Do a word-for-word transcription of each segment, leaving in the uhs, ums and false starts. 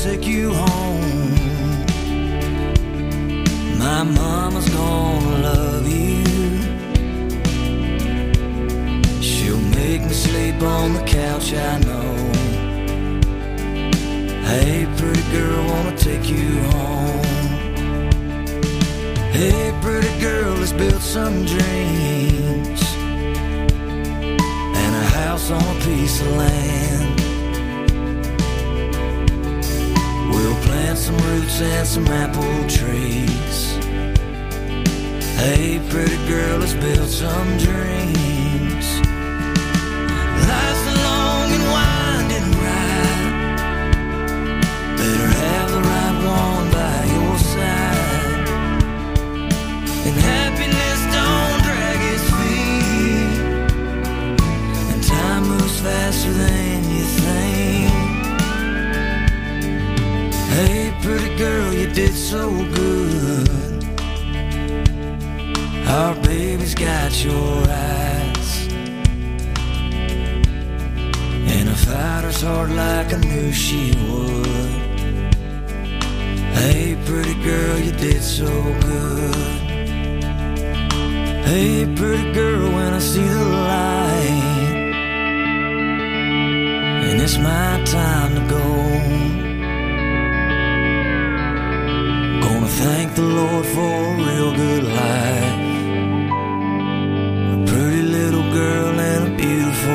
take you home. My mama's gonna love you. She'll make me sleep on the couch, I know. Hey, pretty girl, wanna take you home. Hey, pretty girl, let's build some dreams and a house on a piece of land. We'll plant some roots and some apple trees. Hey, pretty girl, let's build some dreams. Life's a long and winding ride. Better have the right one by your side. And happiness don't drag its feet. And time moves faster than you think. Hey, pretty girl, you did so good. Our baby's got your eyes. And a fighter's heart like I knew she would. Hey, pretty girl, you did so good. Hey, pretty girl, when I see the light, and it's my time to go, gonna thank the Lord for a real good life. A pretty little girl and a beautiful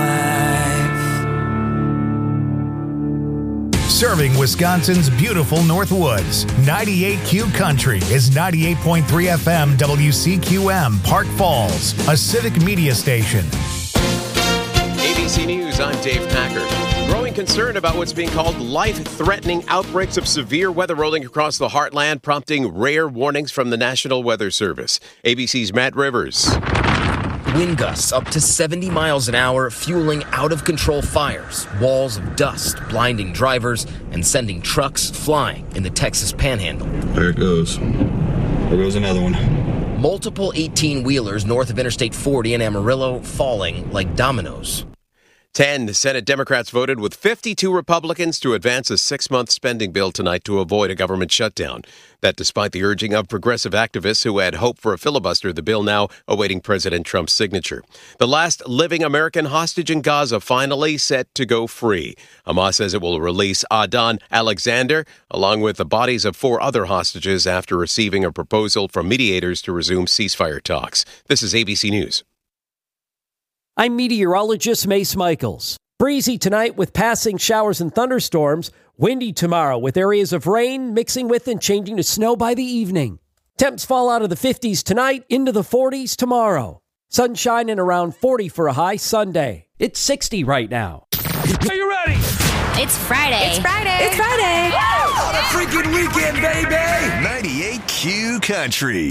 wife. Serving Wisconsin's beautiful Northwoods, ninety-eight Q Country is ninety-eight point three F M W C Q M, Park Falls, a civic media station. A B C News, I'm Dave Packard. Growing concern about what's being called life-threatening outbreaks of severe weather rolling across the heartland, prompting rare warnings from the National Weather Service. A B C's Matt Rivers. Wind gusts up to seventy miles an hour, fueling out-of-control fires, walls of dust blinding drivers and sending trucks flying in the Texas Panhandle. There it goes. There goes another one. Multiple eighteen-wheelers north of Interstate forty in Amarillo falling like dominoes. ten Senate Democrats voted with fifty-two Republicans to advance a six-month spending bill tonight to avoid a government shutdown. That despite the urging of progressive activists who had hoped for a filibuster, the bill now awaiting President Trump's signature. The last living American hostage in Gaza finally set to go free. Hamas says it will release Adnan Alexander, along with the bodies of four other hostages after receiving a proposal from mediators to resume ceasefire talks. This is A B C News. I'm meteorologist Mace Michaels. Breezy tonight with passing showers and thunderstorms. Windy tomorrow with areas of rain mixing with and changing to snow by the evening. Temps fall out of the fifties tonight into the forties tomorrow. Sunshine and around forty for a high Sunday. It's sixty right now. Are you ready? It's Friday. It's Friday. It's Friday. On a freaking weekend, baby. ninety-eight Q Country.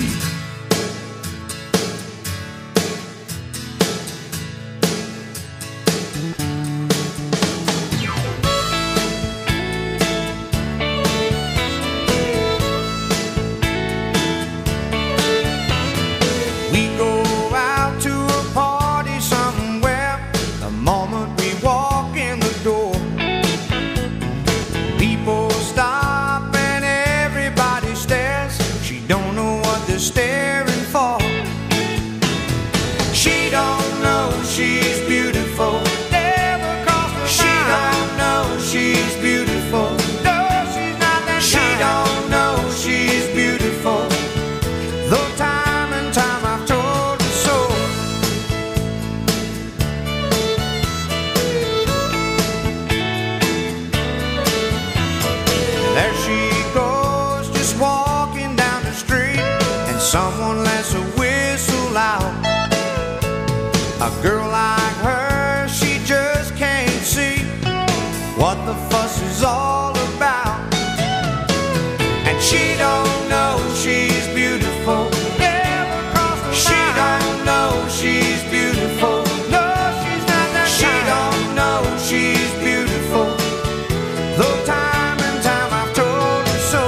A girl like her, she just can't see what the fuss is all about. And she don't know she's beautiful. Never crossed her mind. She don't know she's beautiful. No, she's not that She kind. Don't know she's beautiful. Though time and time I've told her so.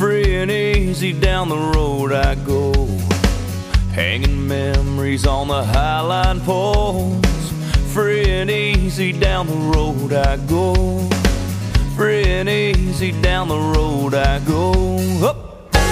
Free and easy down the road I go, hanging memories on the highline poles. Free and easy down the road I go, free and easy down the road I go. Up.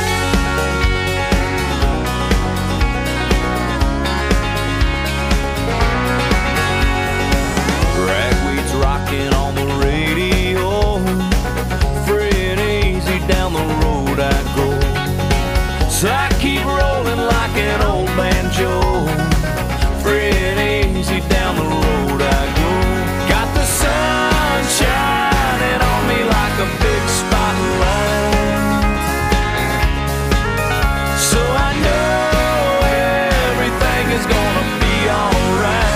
Ragweed's rocking on the radio, free and easy down the road I go. So I keep rolling like an old banjo, free and easy down the road I go. Got the sun shining on me like a big spotlight, so I know everything is gonna be alright.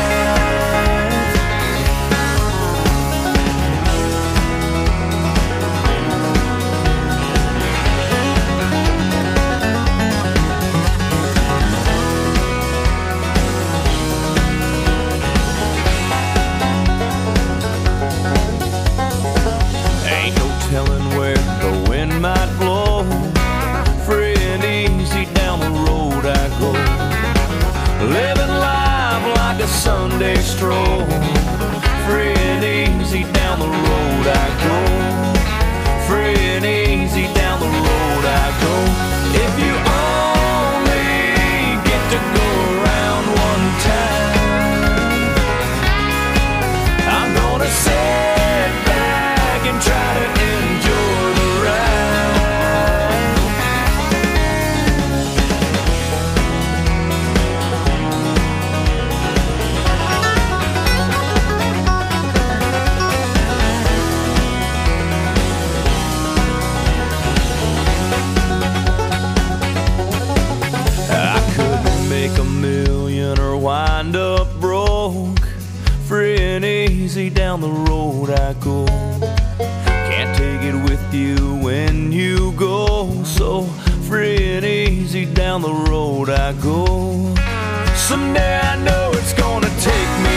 Might blow, free and easy down the road I go, living life like a Sunday stroll, free and easy down the road I go, free and easy down the road I go. If you only get to go around one time, I'm gonna sit back and try to enjoy the wind up broke, free and easy down the road I go. Can't take it with you when you go, so free and easy down the road I go. Someday I know it's gonna take me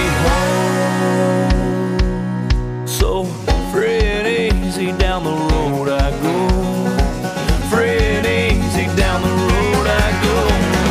home, so free and easy down the road I go, free and easy down the road I go.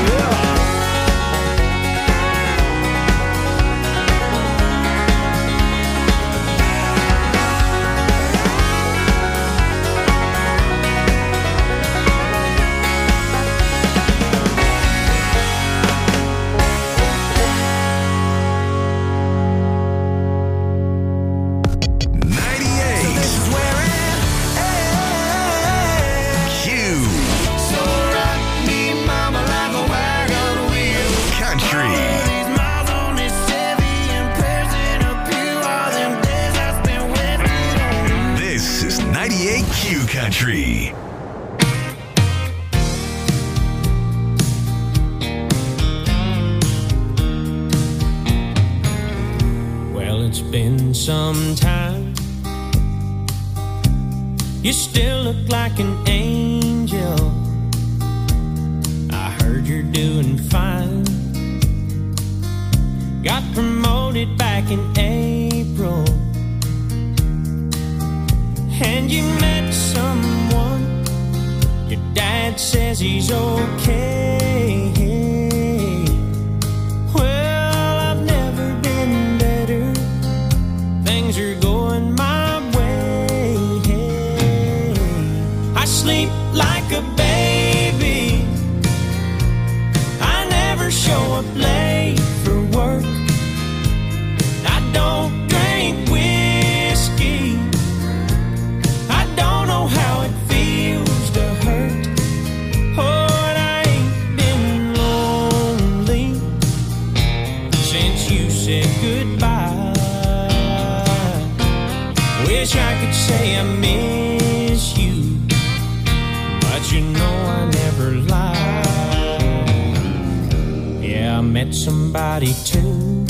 Country. Well, it's been some time. You still look like an angel. I heard you're doing fine. Got promoted back in April, and you met someone. Your dad says he's okay. Well, I've never been better. Things are going my way. I sleep like a baby. I never show up late for work. I don't drink whiskey. Don't know how it feels to hurt. Oh, and I ain't been lonely since you said goodbye. Wish I could say I miss you, but you know I never lie. Yeah, I met somebody too.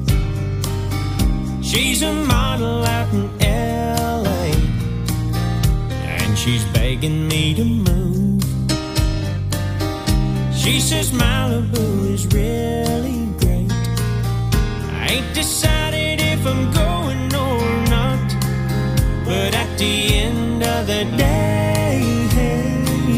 She's a model out in L A, and she's begging me to move. She says Malibu is really great. I ain't decided if I'm going or not, but at the end of the day, hey,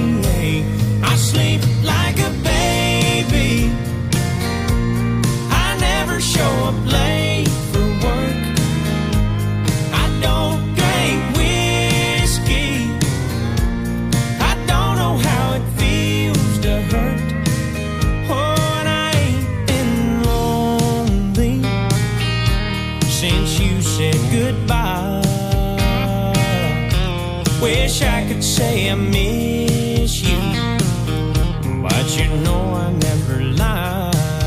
Wish I could say I miss you, but you know I never lie.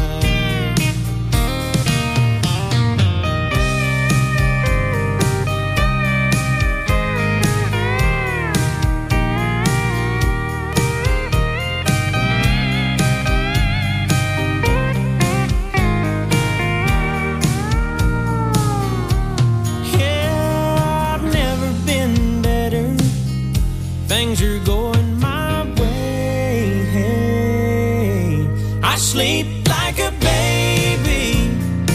Things are going my way. Hey, I sleep like a baby.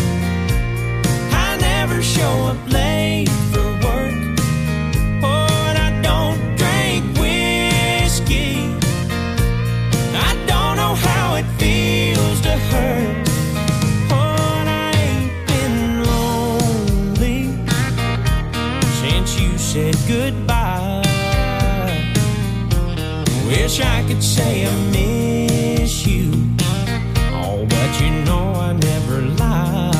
I never show up late for work. Oh, and I don't drink whiskey. I don't know how it feels to hurt. Oh, and I ain't been lonely since you said goodbye. Wish I could say I miss you, oh, but you know I never lie.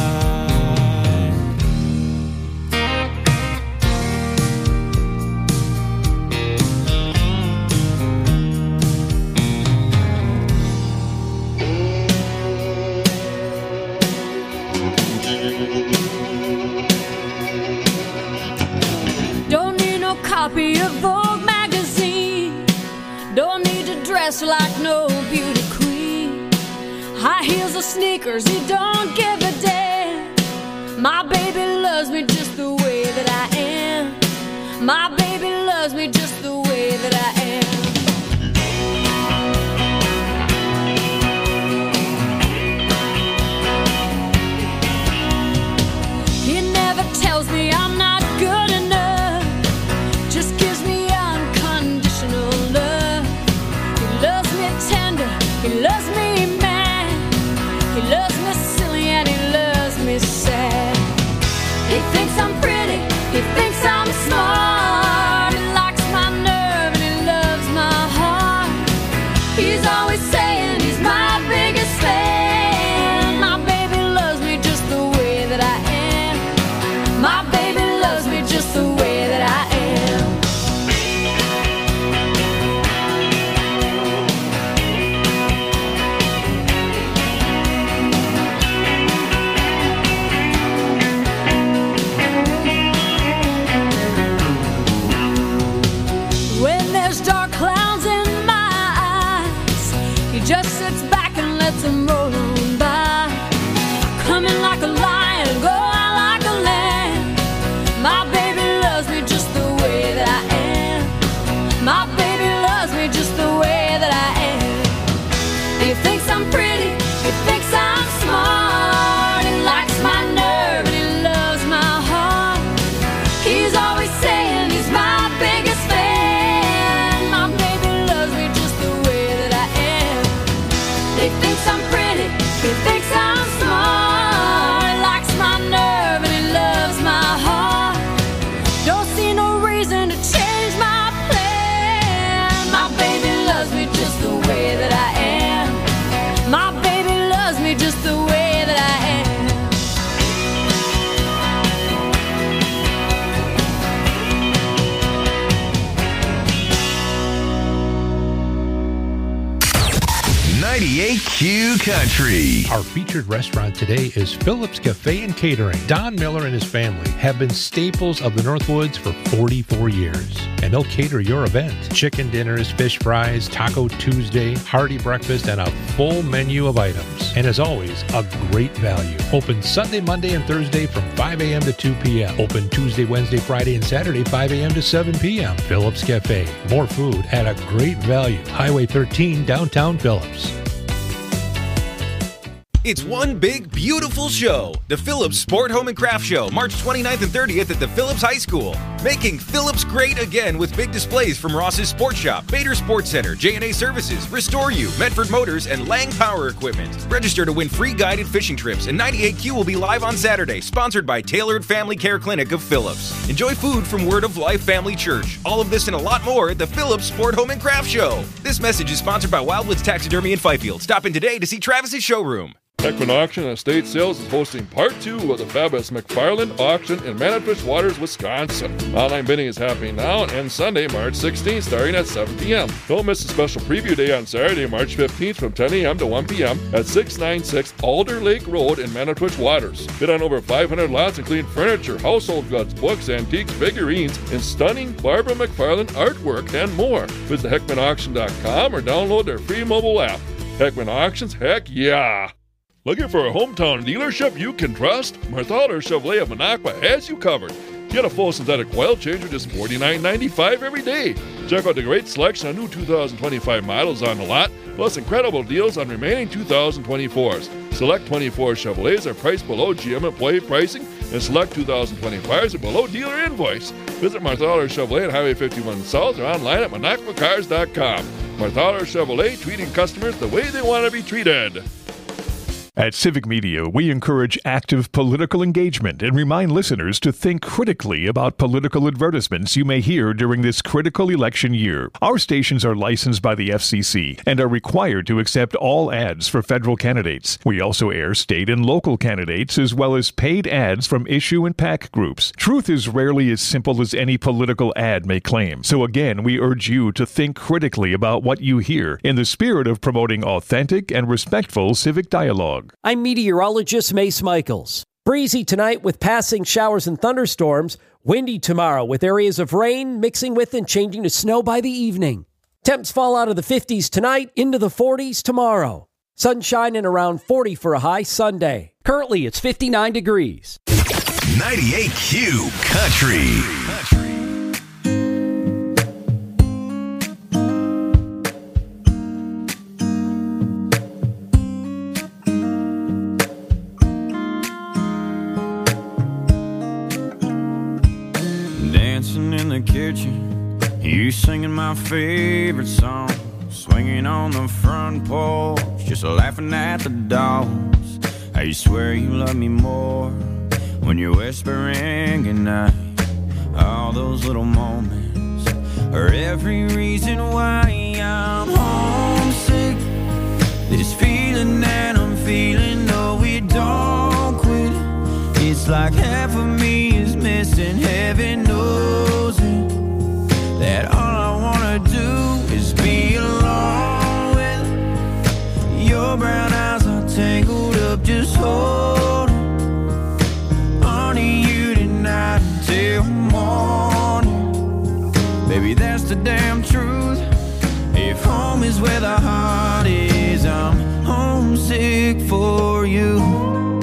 Don't need no copy of Vogue magazine. Don't need to dress like no beauty queen. High heels or sneakers, he don't give a damn. My baby loves me just the way that I am. My baby loves me just the way that I am. He never tells me I'm not good enough, just gives me unconditional love. He loves me tender, he loves me mad, he loves me silly and he loves me sad. He thinks I'm pretty, he thinks I'm smart, he likes my nerve and he loves my heart. He's always saying he's my biggest fan. My baby loves me just the way that I am. My baby loves me just the way that I am. When there's dark clouds in my eyes, he just sits back and lets them roll on by. Coming like a lion, go out like a lamb. My baby loves me just the way that I am. My baby loves me just the way that I am. He thinks I'm pretty, he thinks I'm smart, he likes my nerve and he loves my heart. He's always saying he's my biggest fan. My baby loves me just the way that I am. He thinks I'm pretty, he thinks I'm smart, he likes my nerve and he loves my heart. Don't see no reason to change my plan. My baby loves me just the way that I am. My baby loves me just the way that I am. ninety-eight Q Country. Our featured restaurant today is Phillips Cafe and Catering. Don Miller and his family have been staples of the Northwoods for forty-four years, and they'll cater your event. Chicken dinners, fish fries, Taco Tuesday, hearty breakfast, and a full menu of items. And as always, a great value. Open Sunday, Monday, and Thursday from five a.m. to two p.m. Open Tuesday, Wednesday, Friday, and Saturday, five a.m. to seven p.m. Phillips Cafe. More food at a great value. Highway thirteen, downtown Phillips. It's one big, beautiful show. The Phillips Sport, Home and Craft Show, March twenty-ninth and thirtieth at the Phillips High School. Making Phillips great again with big displays from Ross's Sports Shop, Bader Sports Center, J and A Services, Restore You, Medford Motors, and Lang Power Equipment. Register to win free guided fishing trips, and ninety-eight Q will be live on Saturday, sponsored by Tailored Family Care Clinic of Phillips. Enjoy food from Word of Life Family Church. All of this and a lot more at the Phillips Sport, Home and Craft Show. This message is sponsored by Wildwoods Taxidermy in Fifield. Stop in today to see Travis's showroom. Heckman Auction and Estate Sales is hosting part two of the fabulous McFarland Auction in Manitowish Waters, Wisconsin. Online bidding is happening now and ends Sunday, March sixteenth, starting at seven p.m. Don't miss a special preview day on Saturday, March fifteenth from ten a.m. to one p.m. at six ninety-six Alder Lake Road in Manitowish Waters. Bid on over five hundred lots, including furniture, household goods, books, antiques, figurines, and stunning Barbara McFarland artwork and more. Visit heckman auction dot com or download their free mobile app. Heckman Auctions, heck yeah! Looking for a hometown dealership you can trust? Marthaler Chevrolet of Minocqua has you covered. Get a full synthetic oil change for just forty-nine ninety-five every day. Check out the great selection of new two thousand twenty-five models on the lot, plus incredible deals on remaining two thousand twenty-fours. Select twenty-four Chevrolets are priced below G M employee pricing, and select two thousand twenty-fives are below dealer invoice. Visit Marthaler Chevrolet at Highway fifty-one South or online at minocqua cars dot com. Marthaler Chevrolet, treating customers the way they want to be treated. At Civic Media, we encourage active political engagement and remind listeners to think critically about political advertisements you may hear during this critical election year. Our stations are licensed by the F C C and are required to accept all ads for federal candidates. We also air state and local candidates as well as paid ads from issue and PAC groups. Truth is rarely as simple as any political ad may claim. So again, we urge you to think critically about what you hear in the spirit of promoting authentic and respectful civic dialogue. I'm meteorologist Mace Michaels. Breezy tonight with passing showers and thunderstorms. Windy tomorrow with areas of rain mixing with and changing to snow by the evening. Temps fall out of the fifties tonight into the forties tomorrow. Sunshine and around forty for a high Sunday. Currently it's fifty-nine degrees. ninety-eight Q Country. In the kitchen, you singing my favorite song, swinging on the front porch, just laughing at the dogs. How you swear you love me more when you're whispering goodnight. All those little moments are every reason why I'm homesick. This feeling that I'm feeling, no, it don't quit. It's like half of me is missing, heaven knows it. That all I wanna do is be alone with your brown eyes are tangled up, just holding on to you tonight until morning. Baby, that's the damn truth. If home is where the heart is, I'm homesick for you.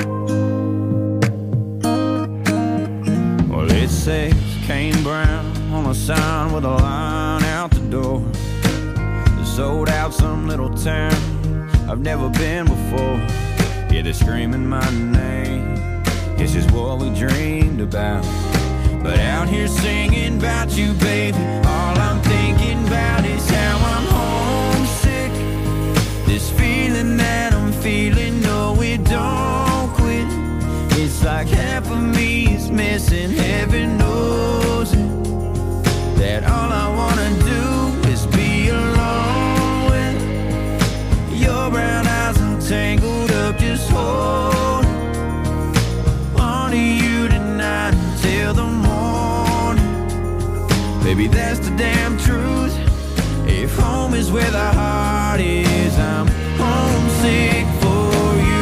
It says Kane Brown on a sign with a line out the door. Sold out some little town I've never been before. Yeah, they're screaming my name. This is what we dreamed about. But out here singing about you, baby, all I'm thinking about is how I'm homesick. This feeling that I'm feeling, no, it don't quit. It's like half of me is missing, heaven knows it. That all I wanna do is be alone with your brown eyes are tangled up, just hold on to you tonight until the morning. Baby, that's the damn truth. If home is where the heart is, I'm homesick for you.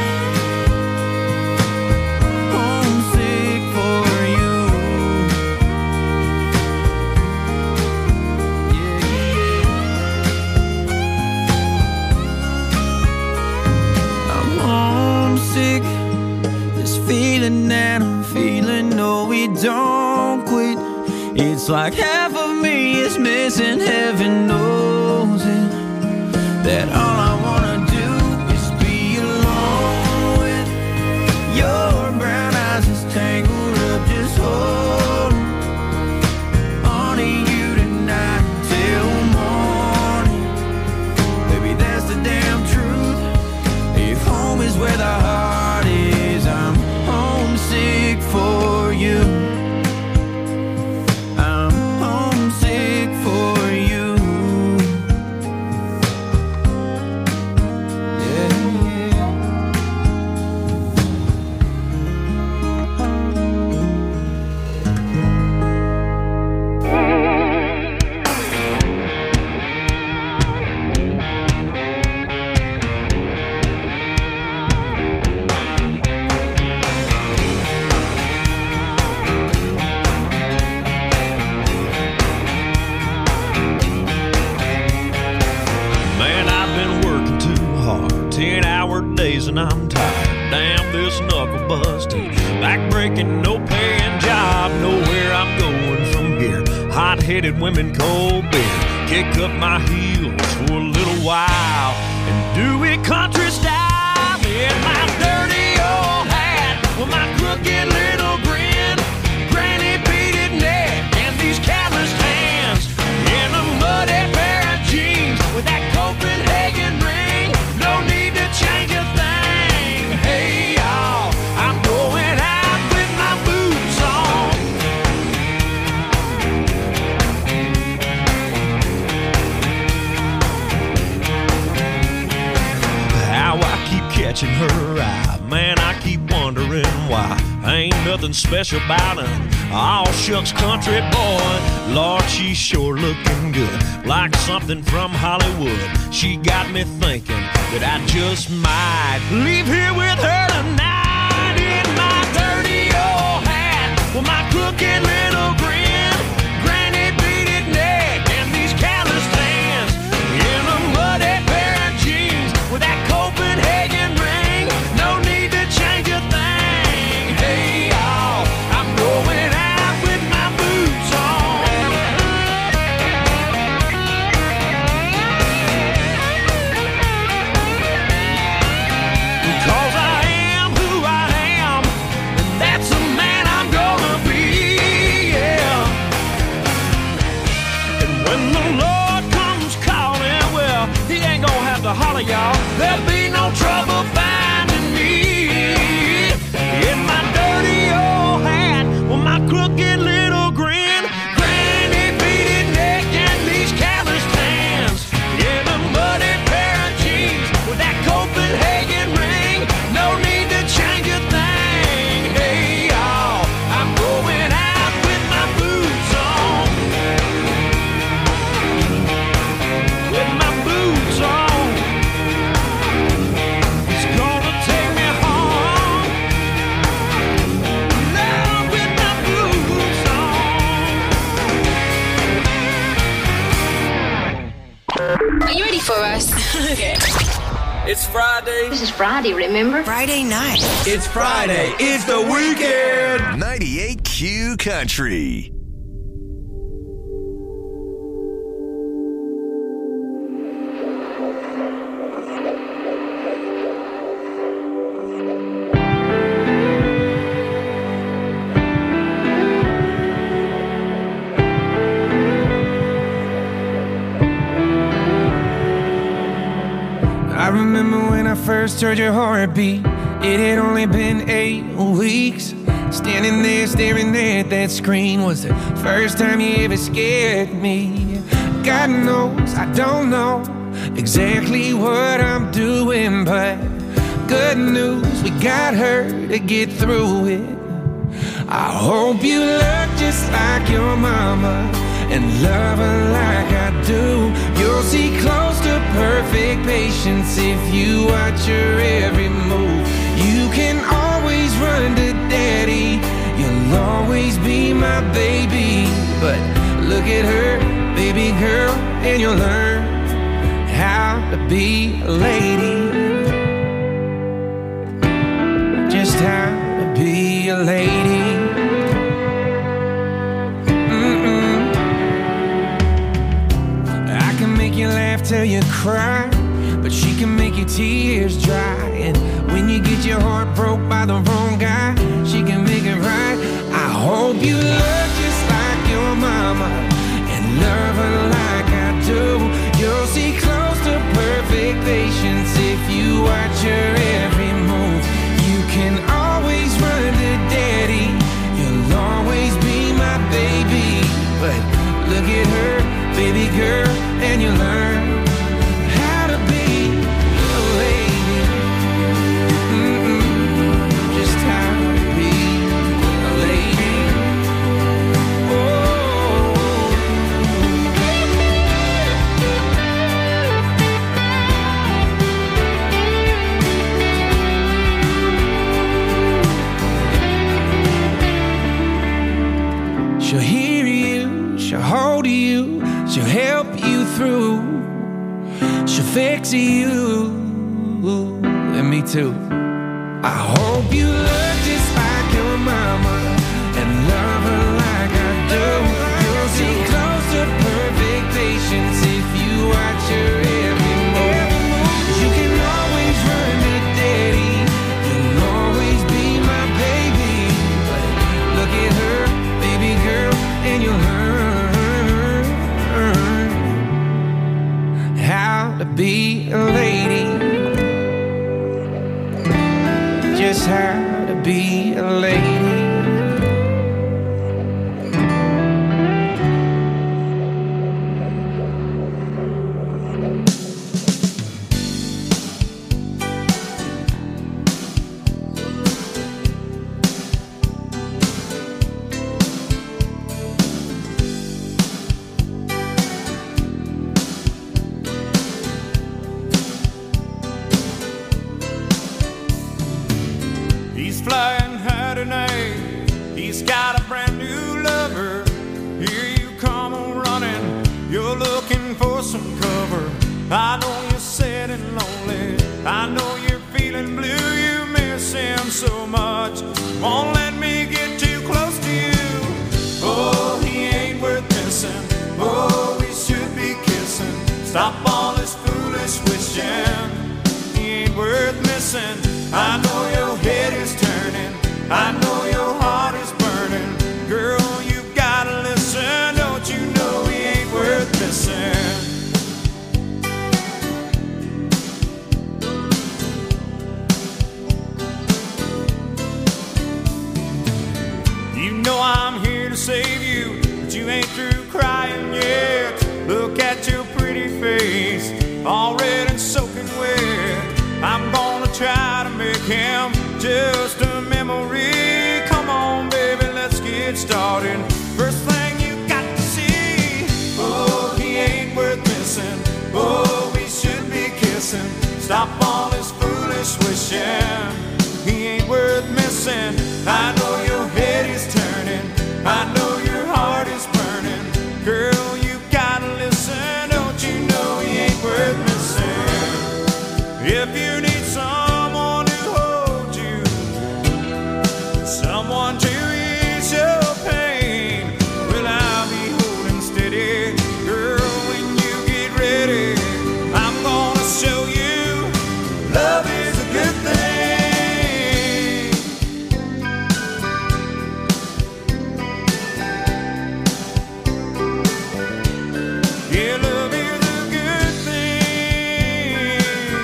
This feeling that I'm feeling, no, it don't quit. It's like half of me is missing, heaven knows it. That all I wanna do is be alone with your brown eyes is tangled up, just holding on to you tonight till morning. Baby, that's the damn truth. If home is where the heart is, I'm homesick for you. I'm homesick for you. and I'm tired. Damn this knuckle busting, back breaking, no paying job. Nowhere I'm going from here. Hot-headed women, cold beer. Kick up my heels for a little while and do it country style. In my dirty old hat with my crooked little grin, granny beaded neck and these calloused hands, in a muddy pair of jeans with that Copenhagen ring. No need to change a thing. Hey y'all, I'm going out with my boots on. How I keep catching her eye, man, I keep wondering why. Ain't nothing special about her, all shucks country boy. Lord, she's sure looking good, like something from Hollywood. She got me thinking that I just might leave here with her tonight. In my dirty old hat with my crooked little grin, granny beaded neck and these calloused hands, in a muddy pair of jeans with that Copenhagen ring. No need to change a thing. Hey y'all, I'm going out with my boots on. Because I am who I am, and that's the man I'm gonna be, yeah. And when the Lord comes calling, well, he ain't gonna have to holler, y'all. There'll be no trouble finding me. In my dirty old hat with my crooked little grin, granny beaded neck and these calloused hands, in a muddy pair of jeans with that Copenhagen ring. No need to change a thing. Hey y'all, I'm going out with my boots on. With my boots on. It's gonna take me home. Now with my boots on. Are you ready for us? Okay. It's Friday. This is Friday, remember? Friday night. It's Friday. It's the weekend. ninety-eight Q Country. I remember when I first heard your heartbeat. It had only been eight weeks. Standing there staring at that screen was the first time you ever scared me. God knows I don't know exactly what I'm doing, but good news, we got her to get through it. I hope you look just like your mama and love her like I do. You'll see close to perfect patience if you watch her every move. You can always run to daddy, you'll always be my baby. But look at her, baby girl, and you'll learn how to be a lady. Just how to be a lady. You laugh till you cry, but she can make your tears dry. And when you get your heart broke by the wrong guy, she can make it right. I hope you look just like your mama and love her like I do. You'll see close to perfect patience if you watch her every move. You can always run to daddy, you'll always be my baby. But look at her, baby girl, and you learn how to be a lady. Mm-mm. Just how to be a lady. Oh. She'll hear you, she'll hold you, she'll help you through, she'll fix you and me too. I hope you look just like your mama and love her like I do. You'll see close to perfect patience if you watch her every move. You can always run to daddy, you'll always be my baby. But look at her, baby girl, and you'll learn how to be a lady. Just how to be a lady. He's flying high tonight. He's got a brand new lover. Here you come running. You're looking for some cover. I know you're sad and lonely. I know you're feeling blue. You miss him so much. Won't let me get too close to you. Oh, he ain't worth missing. Oh, we should be kissing. Stop all this foolish wishing. He ain't worth missing. I know your head is turning. I know your heart is burning. Girl, you gotta listen. Don't you know he ain't worth missing? You know I'm here to save you, but you ain't through crying yet. Look at your pretty face, all red and soaking wet. I'm gonna try to make him just a memory. Come on, baby, let's get started. First thing you got to see. Oh, he ain't worth missing. Oh, we should be kissing. Stop all this foolish wishing. He ain't worth missing. I know your head is turning. I know your heart is burning. Girl, you gotta listen. Don't you know he ain't worth missing? If you need someone to hold you, someone to ease your pain, well, I'll be holding steady. Girl, when you get ready, I'm gonna show you love is a good thing. Yeah, love is a good thing.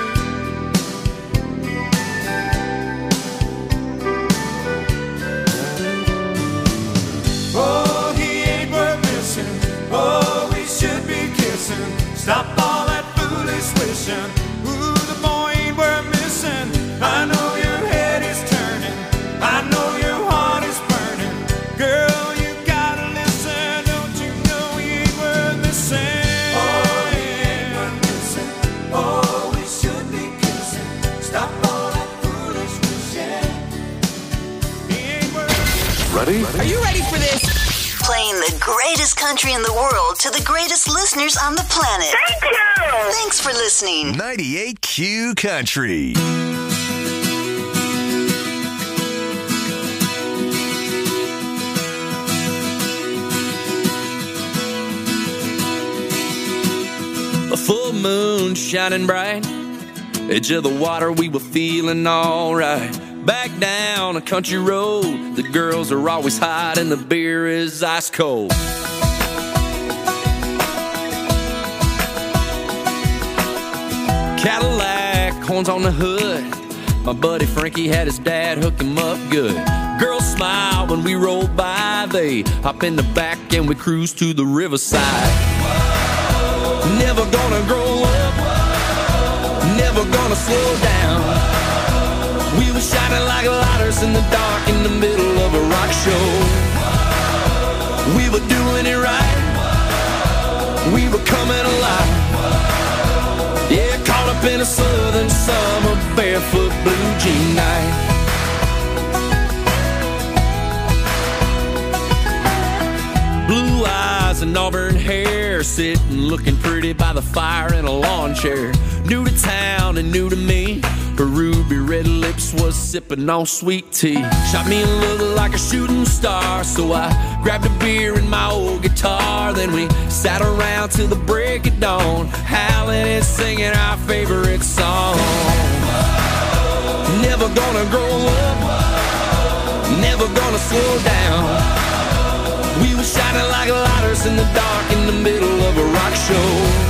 Oh, he ain't worth missing. Oh, we should be kissing. Stop all that foolish wishing. Ooh, the boy ain't worth missing. I know your head is turning. I know your heart is burning. Girl, you gotta listen. Don't you know he ain't worth missing? Oh, he ain't worth missing. Oh, we should be kissing. Stop all that foolish wishing. He ain't worth. Ready? Are you ready for this? Playing the greatest country in the world to the greatest listeners on the planet. Thank you! Thanks for listening. ninety-eight Q Country. A full moon shining bright, edge of the water, we were feeling alright. Back down a country road, the girls are always hot and the beer is ice cold. Cadillac, horns on the hood, my buddy Frankie had his dad hook him up good. Girls smile when we roll by, they hop in the back and we cruise to the riverside. Never gonna grow up, never gonna slow down. We were shining like lighters in the dark in the middle of a rock show. We were doing it right, we were coming alive. Yeah, caught up in a southern summer barefoot blue jean night. Blue eyes and auburn hair, there sitting looking pretty by the fire in a lawn chair. New to town and new to me, her ruby red lips was sipping on sweet tea. Shot me a look like a shooting star, so I grabbed a beer and my old guitar. Then we sat around till the break of dawn, howling and singing our favorite song. Never gonna grow up, never gonna slow down. We were shining like lighters in the dark in the middle of a rock show.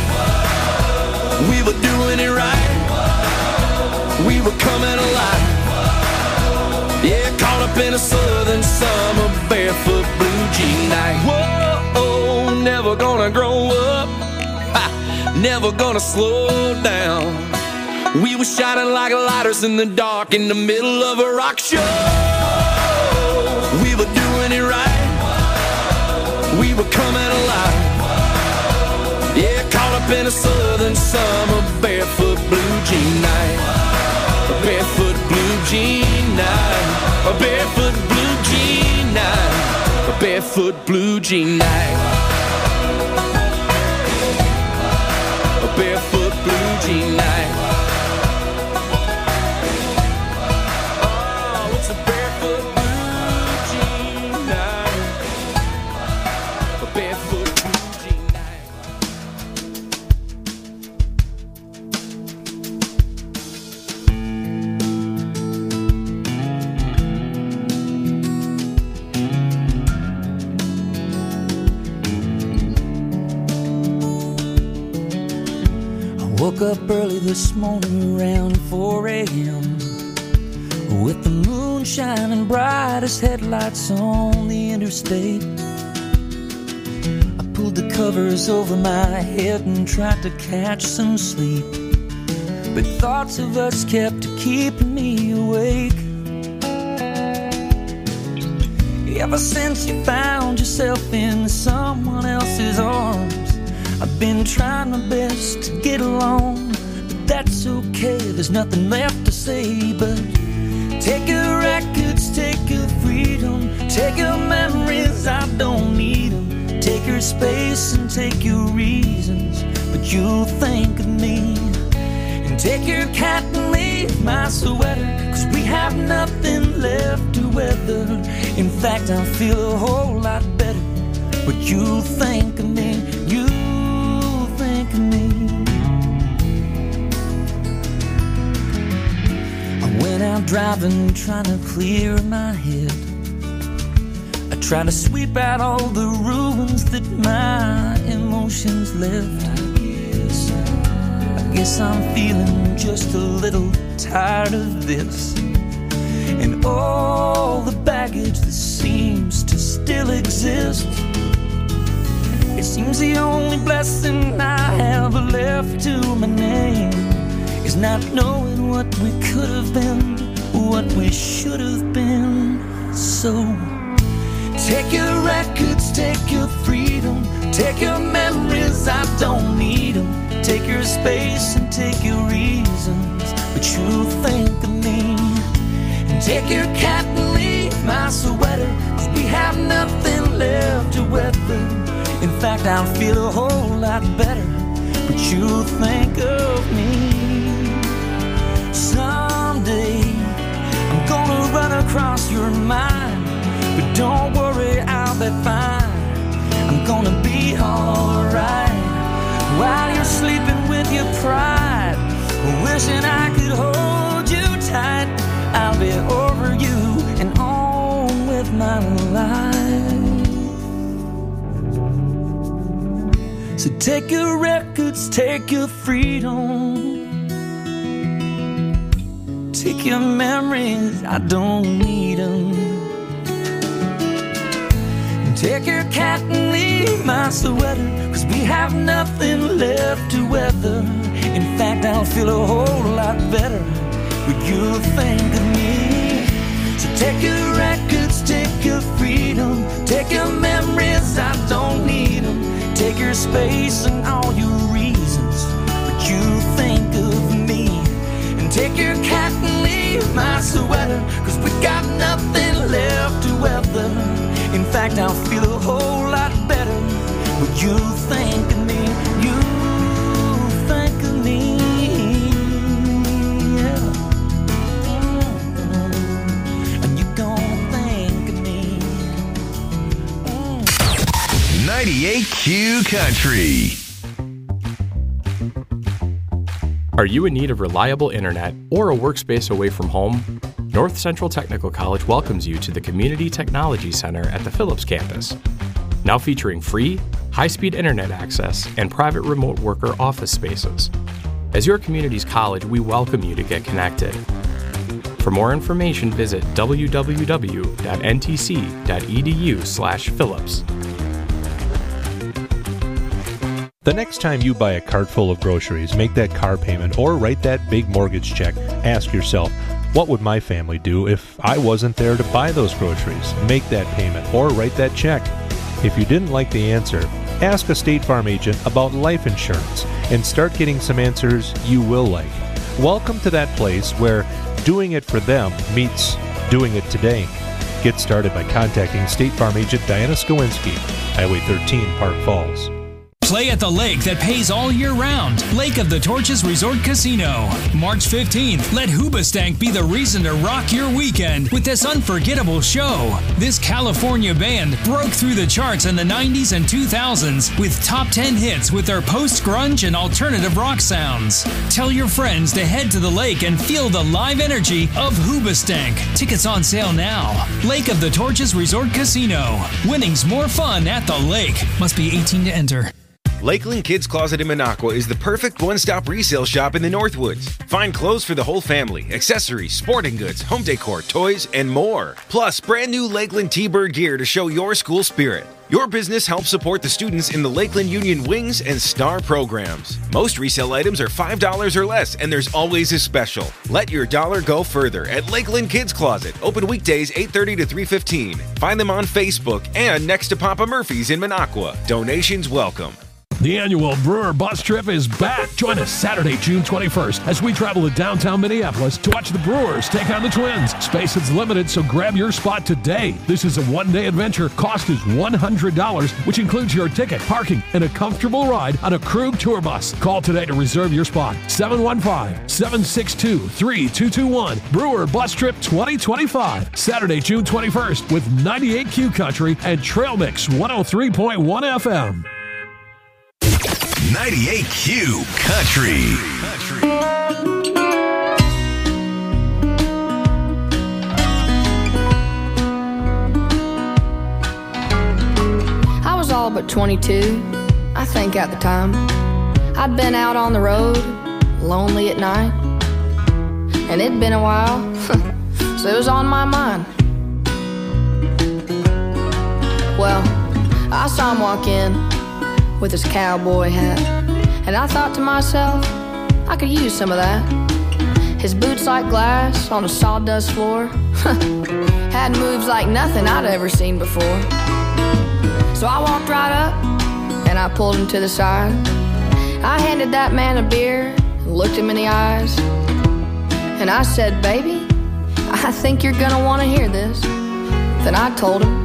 We were doing it right, we were coming alive. Yeah, caught up in a southern summer barefoot blue jean night. Whoa, never gonna grow up, ha, never gonna slow down. We were shining like lighters in the dark in the middle of a rock show. We were doing it right, we were coming alive. Yeah, caught up in a southern summer barefoot blue jean night. A barefoot blue jean night. A barefoot blue jean night. A barefoot blue jean night. A barefoot blue jean night. Oh, it's a barefoot blue jean night. A barefoot blue jean night. Woke up early this morning around four a.m. with the moon shining bright as headlights on the interstate. I pulled the covers over my head and tried to catch some sleep, but thoughts of us kept keeping me awake. Ever since you found yourself in someone else's arms, I've been trying my best to get along, but that's okay, there's nothing left to say. But take your records, take your freedom, take your memories, I don't need them. Take your space and take your reasons, but you'll think of me. And take your cat and leave my sweater, cause we have nothing left to weather. In fact, I feel a whole lot better, but you'll think of me. You think of me. I went out driving, trying to clear my head. I tried to sweep out all the ruins that my emotions left. I guess, I guess I'm feeling just a little tired of this, and all the baggage that seems to still exist. It seems the only blessing I have left to my name is not knowing what we could have been, what we should have been. So take your records, take your freedom, take your memories, I don't need them. Take your space and take your reasons, but you think of me. And take your cat and leave my sweater, cause we have nothing left to weather. In fact, I'll feel a whole lot better, but you'll think of me. Someday I'm gonna run across your mind, but don't worry, I'll be fine. I'm gonna be alright while you're sleeping with your pride, wishing I could hold you tight. I'll be over you and on with my life. So take your records, take your freedom, take your memories, I don't need them. And take your cat and leave my sweater, cause we have nothing left to weather. In fact, I'll feel a whole lot better, but you'll think of me. So take your records, take your freedom, take your memories, I don't need them. Take your space and all your reasons, but you think of me. And take your cat and leave my sweater, cause we got nothing left to weather. In fact, I'll feel a whole lot better, but you think of me. Q Country. Are you in need of reliable internet or a workspace away from home? North Central Technical College welcomes you to the Community Technology Center at the Phillips campus. Now featuring free, high-speed internet access and private remote worker office spaces. As your community's college, we welcome you to get connected. For more information, visit w w w dot n t c dot e d u slash phillips. The next time you buy a cart full of groceries, make that car payment, or write that big mortgage check, ask yourself, what would my family do if I wasn't there to buy those groceries, make that payment, or write that check? If you didn't like the answer, ask a State Farm agent about life insurance and start getting some answers you will like. Welcome to that place where doing it for them meets doing it today. Get started by contacting State Farm agent Diana Skowinski, Highway thirteen, Park Falls. Play at the lake that pays all year round. Lake of the Torches Resort Casino. March fifteenth, let Hoobastank be the reason to rock your weekend with this unforgettable show. This California band broke through the charts in the nineties and two thousands with top ten hits with their post-grunge and alternative rock sounds. Tell your friends to head to the lake and feel the live energy of Hoobastank. Tickets on sale now. Lake of the Torches Resort Casino. Winning's more fun at the lake. Must be eighteen to enter. Lakeland Kids Closet in Minocqua is the perfect one-stop resale shop in the Northwoods. Find clothes for the whole family, accessories, sporting goods, home decor, toys, and more. Plus, brand new Lakeland T-Bird gear to show your school spirit. Your business helps support the students in the Lakeland Union Wings and STAR programs. Most resale items are five dollars or less, and there's always a special. Let your dollar go further at Lakeland Kids Closet. Open weekdays eight thirty to three fifteen. Find them on Facebook and next to Papa Murphy's in Minocqua. Donations welcome. The annual Brewer Bus Trip is back. Join us Saturday, June twenty-first, as we travel to downtown Minneapolis to watch the Brewers take on the Twins. Space is limited, so grab your spot today. This is a one-day adventure. Cost is one hundred dollars, which includes your ticket, parking, and a comfortable ride on a Krug tour bus. Call today to reserve your spot. seven one five, seven six two, three two two one. Brewer Bus Trip twenty twenty-five. Saturday, June twenty-first, with ninety-eight Q Country and Trail Mix one oh three point one F M. ninety-eight Q Country. I was all but twenty-two, I think at the time. I'd been out on the road, lonely at night. And it'd been a while, so it was on my mind. Well, I saw him walk in with his cowboy hat, and I thought to myself, I could use some of that. His boots like glass on a sawdust floor had moves like nothing I'd ever seen before. So I walked right up and I pulled him to the side. I handed that man a beer and looked him in the eyes, and I said, baby, I think you're gonna want to hear this. Then I told him,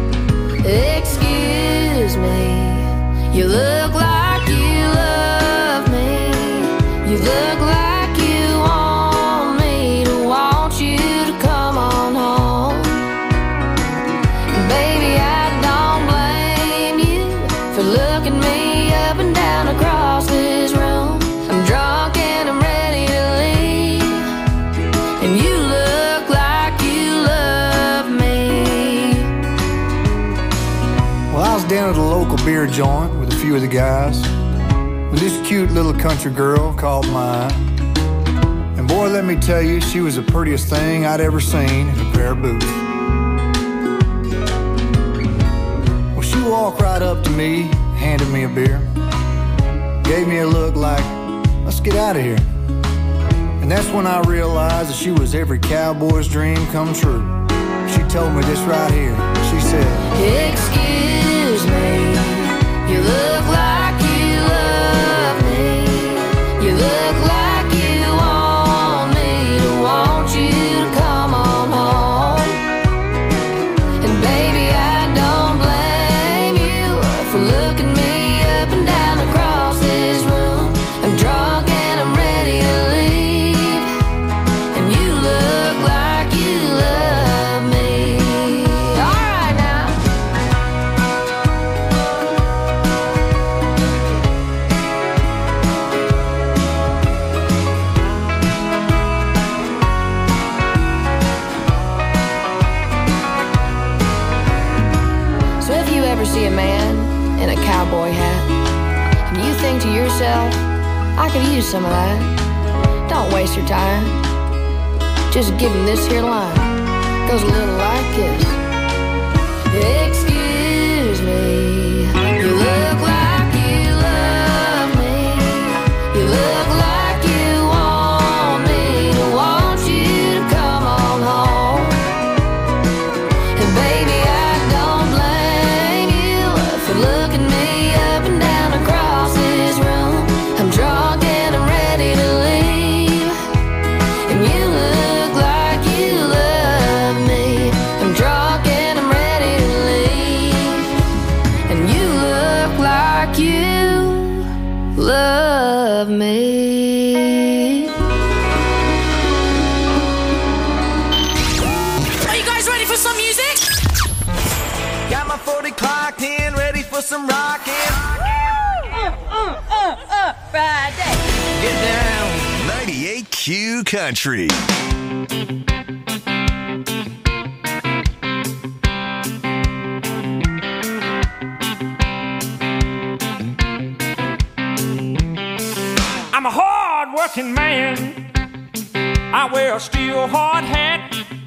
excuse me, you look like you love me. You look like you want me to want you to come on home. And baby, I don't blame you for looking me up and down across this room. I'm drunk and I'm ready to leave, and you look like you love me. Well, I was down at a local beer joint with a few of the guys, when this cute little country girl caught my eye. And boy, let me tell you, she was the prettiest thing I'd ever seen in a pair of boots. Well, she walked right up to me, handed me a beer, gave me a look like, let's get out of here. And that's when I realized that she was every cowboy's dream come true. She told me this right here. She said, excuse me, you look like you love me. You look like you want me to want you to come on home. And baby, I don't blame you for looking me up and down across this room. I'm drunk and I'm ready to leave, and you look like you love me. All right now. think to yourself, I could use some of that. Don't waste your time. Just give him this here line. Goes a little like this. Excuse me, you look like you love me. You look like you want me to want you to come on home. And baby, I don't blame you for looking me up and down across this room. I'm drunk and I'm ready to leave. And you look like you love me. I'm drunk and I'm ready to leave. And you look like you love me. Are you guys ready for some music? Got my forty clocked in, ready for some rockin'. Uh, uh, uh, uh, Friday. Get down. ninety-eight Q Country. I'm a hard-working man. I wear a steel hard hat.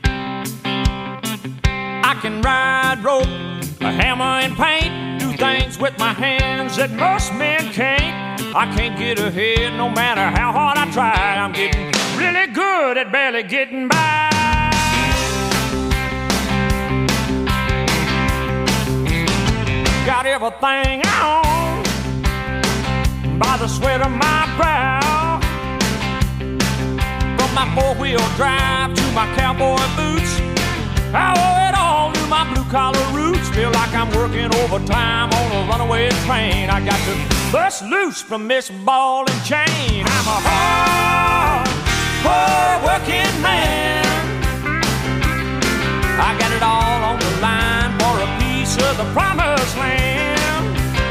I can ride rope, a hammer and paint, do things with my hands that most men can't. I can't get ahead no matter how hard I try. I'm getting really good at barely getting by. Got everything I own by the sweat of my brow. From my four-wheel drive to my cowboy boots, I owe it all to my blue-collar roots. Feel like I'm working overtime on a runaway train. I got to bust loose from this ball and chain. I'm a hard, hard-working man. I got it all on the line for a piece of the promised land.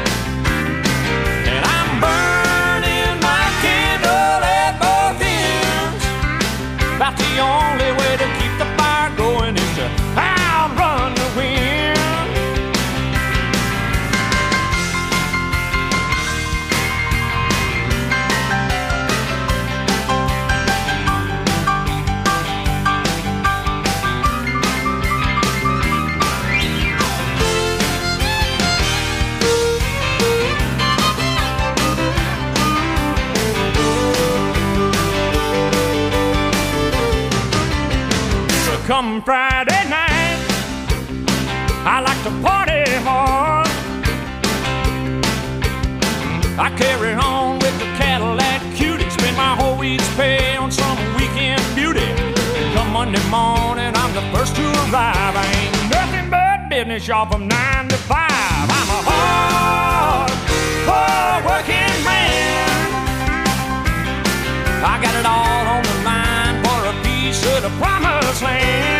And I'm burning my candle at both ends. About the only way to keep the fire going is to outrun the wind. Come Friday night, I like to party hard. I carry on with the Cadillac Cutie, spend my whole week's pay on some weekend beauty. Come Monday morning, I'm the first to arrive. I ain't nothing but business, y'all, from nine to five. I'm a hard, hard working man. I got it all on the line for a piece of the promised land.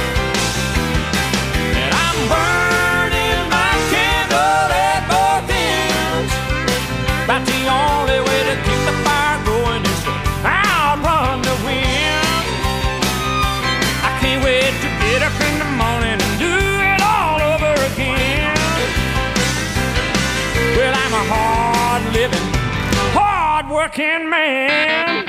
And I'm burning my candle at both ends. About the only way to keep the fire going is to outrun the wind. I can't wait to get up in the morning and do it all over again. Well, I'm a hard-living, hard-working man.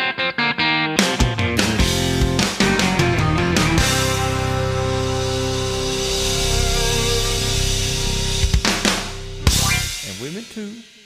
Women too.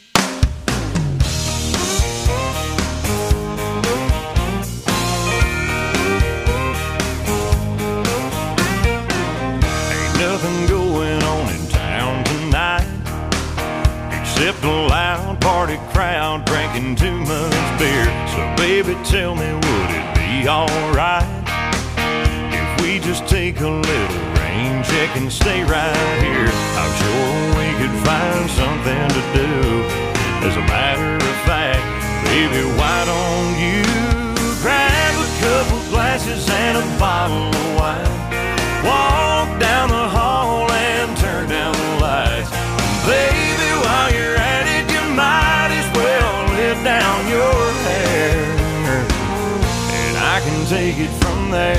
Ain't nothing going on in town tonight except a loud party crowd drinking too much beer. So baby, tell me, would it be alright if we just take a little rain check and stay right here? I'm sure we could find something to do. As a matter of fact, baby, why don't you grab a couple glasses and a bottle of wine, walk down the hall and turn down the lights. Baby, while you're at it, you might as well let down your hair, and I can take it from there.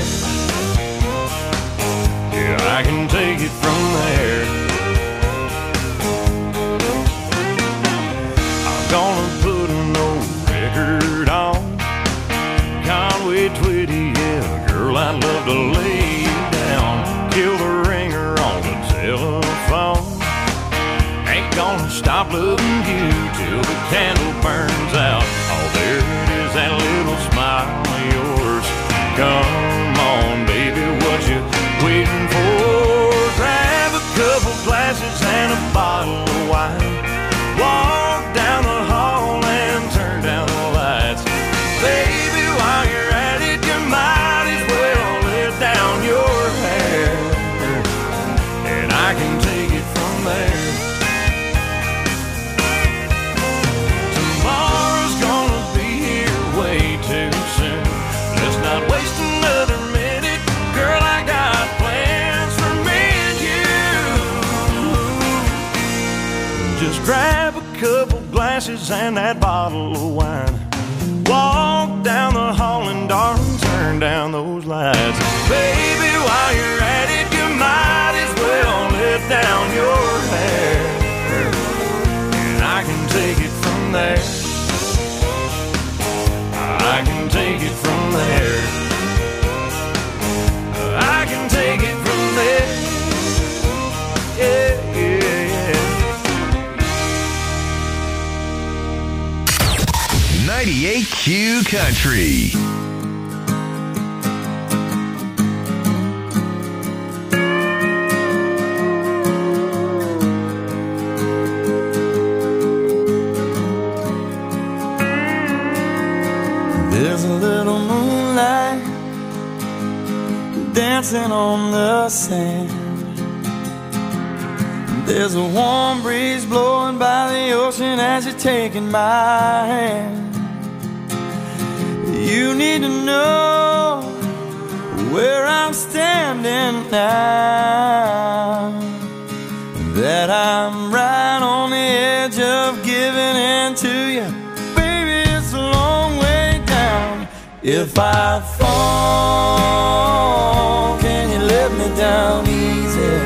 Yeah, I can take it from there. I'm gonna put an old record on. Conway Twitty, yeah, girl, I'd love to lay you down. Kill the ringer on the telephone. Ain't gonna stop loving you till the candle burns out. Oh, there it is, that little smile of yours. Come on, baby, what you waiting for? Grab a couple glasses and a bottle of wine. Walk down the hall and turn down the lights. Baby, while you're at it, you might as well let down your hair, and I can take it from there. Tomorrow's gonna be here way too soon. Let's not waste another minute. Girl, I got plans for me and you. Just grab a couple glasses and that bottle of wine. Walk down the hall and darling, turn down those lights. Baby, while you're at it, you might as well let down your hair, and I can take it from there. I can take it from there. I can take it from there. Yeah, yeah, yeah. ninety-eight Q Country. There's a little moonlight dancing on the sand. There's a warm breeze blowing by the ocean as you're taking my hand. You need to know where I'm standing now, that I'm right on the edge of giving in to you. Baby, it's a long way down. If I fall, can you let me down easy?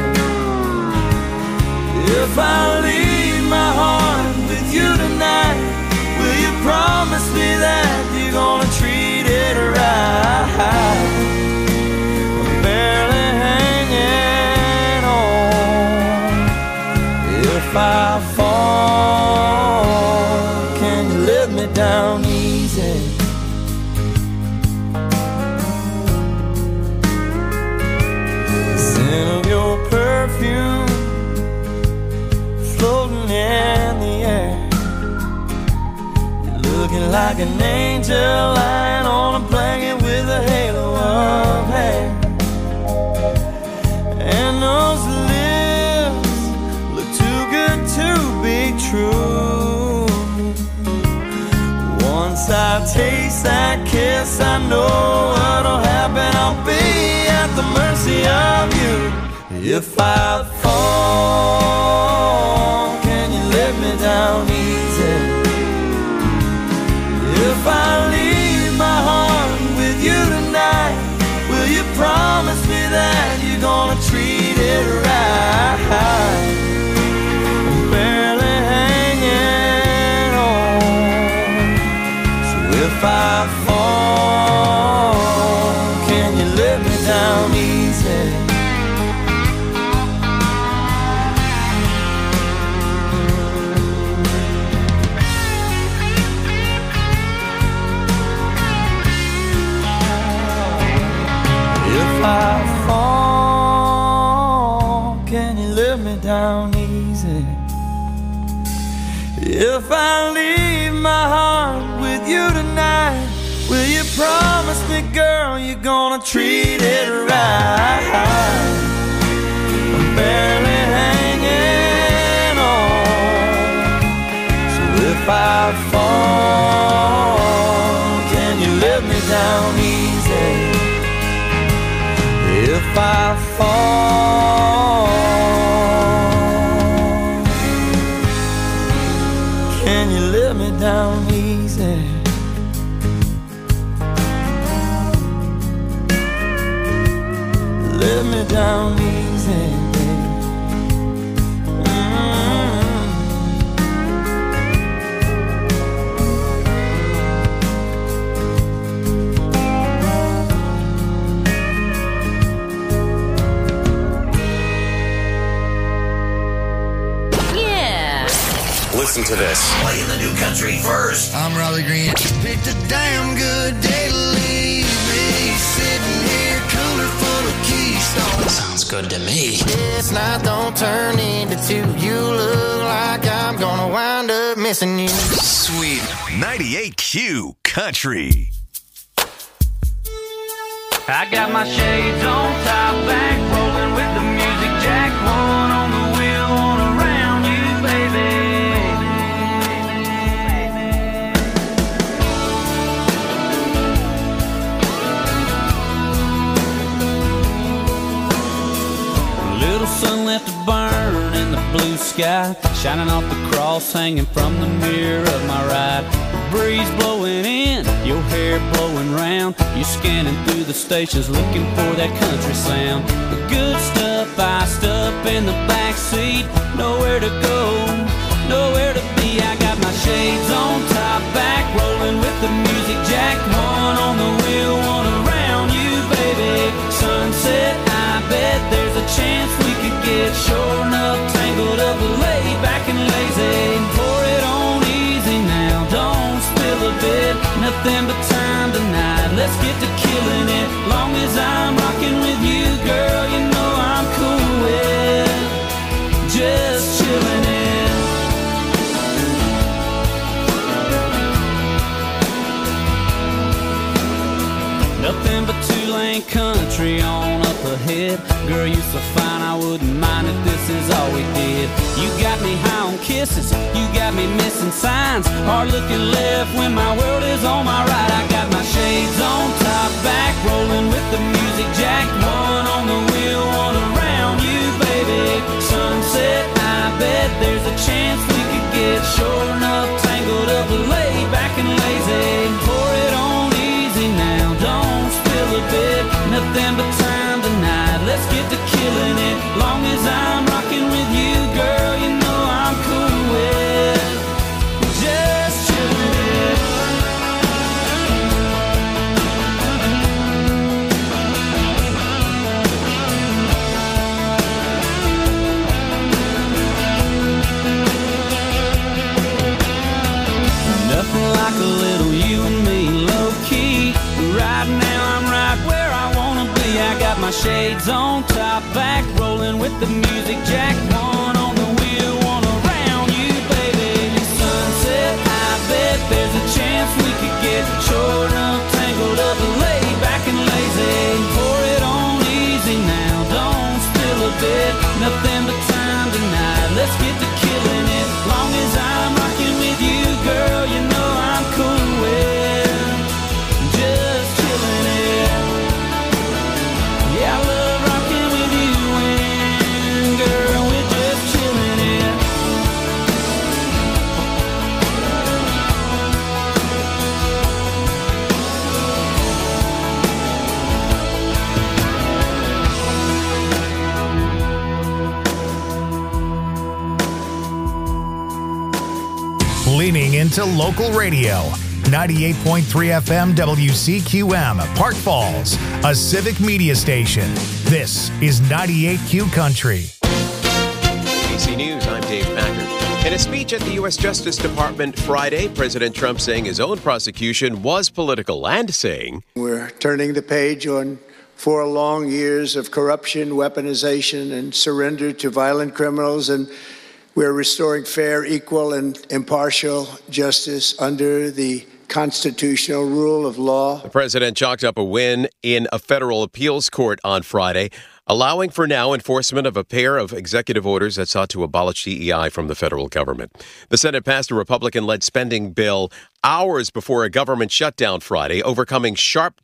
If I leave my heart with you tonight, will you promise me that you're gonna treat it right? I'm barely hanging on. If I fall, can you let me down easy? The scent of your perfume floating in the air. You're looking like an angel lying on a blanket with a halo of hair. And those lips look too good to be true. Once I taste that kiss, I know what'll happen. I'll be at the mercy of you. If I fall, can you let me down easy? If I leave my heart with you tonight, will you promise me that you're gonna treat it right? I'm barely hanging on. So if I fall, can you let me down easy? If I fall, can you let me down easy? If I leave my heart with you tonight, will you promise me, girl, you're gonna treat it right? I'm barely hanging on. So if I fall, can you let me down easy? If I fall, can you let me down easy? Let me down easy, baby. Mm-hmm. Listen to this. Playing the new country first. I'm Raleigh Green. Picked a damn good day to leave me. Sitting here, cooler full of Keystone. Sounds good to me. This night don't turn into two. You look like I'm gonna wind up missing you. Sweet. ninety-eight Q Country. I got my shades on, top back, rolling with the music jack. One on the wheel, one around you, baby. Little sun left to burn in the blue sky, shining off the cross hanging from the mirror of my ride. Breeze blowing in, your hair blowing round. You scanning through the stations looking for that country sound. The good stuff iced up in the back seat. Nowhere to go, nowhere to be. I got my shades on, top back, rolling with the music jack. One on the wheel, one around you, baby. Sunset, I bet there's a chance we could get sure enough tangled up, laid back and lazy. Pour it on easy now, don't a bit, nothing but time tonight. Let's get to killing it. Long as I'm rocking with you, girl, you know I'm cool with just chilling it. Nothing but two-lane country on up ahead. Girl, you so fine, I wouldn't mind if this is all we did. You got me high on kisses, you got me missing signs. Hard looking left when my world is on my right. I got my shades on, top back, rolling with the music jack. One on the wheel, one around you, baby. Sunset, I bet there's a chance we could get sure enough tangled up, laid back and lazy. Pour it on easy now, don't spill a bit. Nothing but time tonight. Let's get to killing it. Long as I'm rocking with you, girl, you know I'm cool with just chilling it. Nothing like a little you and me, low key. Right now I'm right where I wanna be. I got my shades on, top back, rolling with the music jack. One on the wheel, one around you, baby. Sunset, I bet there's a chance we could get sure enough tangled up, laid back and lazy. Pour it on easy now, don't spill a bit. Nothing but time tonight. Let's get to killing it. Long as I'm rocking with you, girl, you know I'm cool with just chilling it. Yeah, I love rocking with you and girl, we're just chilling it. Leaning into local radio. ninety-eight point three F M W C Q M, Park Falls, a civic media station. This is ninety-eight Q Country. A B C News, I'm Dave Packard. In a speech at the U S Justice Department Friday, President Trump saying his own prosecution was political and saying, "We're turning the page on four long years of corruption, weaponization, and surrender to violent criminals, and we're restoring fair, equal, and impartial justice under the constitutional rule of law." The president chalked up a win in a federal appeals court on Friday, allowing for now enforcement of a pair of executive orders that sought to abolish D E I from the federal government. The Senate passed a Republican-led spending bill hours before a government shutdown Friday, overcoming sharp